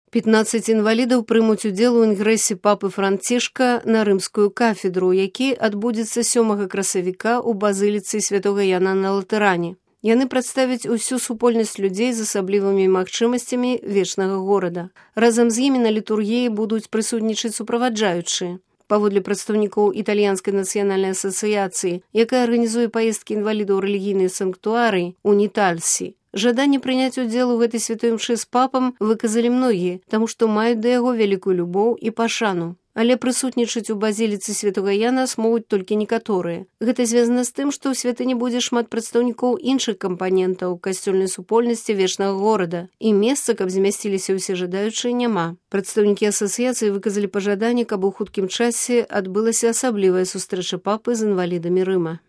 15 інвалідаў прымуць удзел у інгрэсе папы Францішка на рымскую кафедру, які адбудзецца 7 красавіка ў базыліцы святога Яна на Латэране. Яны прадставяць усю супольнасць людзей з асаблівымі магчымасцямі вечнага горада. Разам з імі на літургіі будуць прысутнічаць суправаджаючыя. Паводле прадстаўнікоў італьянскай нацыянальнай асацыяцыі, якая арганізуе паездкі інвалідаў у рэлігійныя санктуары «Унітальсі», жаданне прыняць удзел у гэтай святой імшы з папам выказалі многія, таму што маюць да яго вялікую любоў і пашану. Але прысутнічаць у базіліцы святога Яна смогуць толькі некаторыя. Гэта звязана з тым, што ў святыні будзе шмат прадстаўнікоў іншых кампанентаў касцёльнай супольнасці вечнага горада, і месца, каб змясціліся ўсе жадаючыя, няма. Прадстаўнікі асацыяцыі выказалі пажаданне, каб у хуткім часе адбылася асаблівая сустрэча папы з інвалідамі Рыма.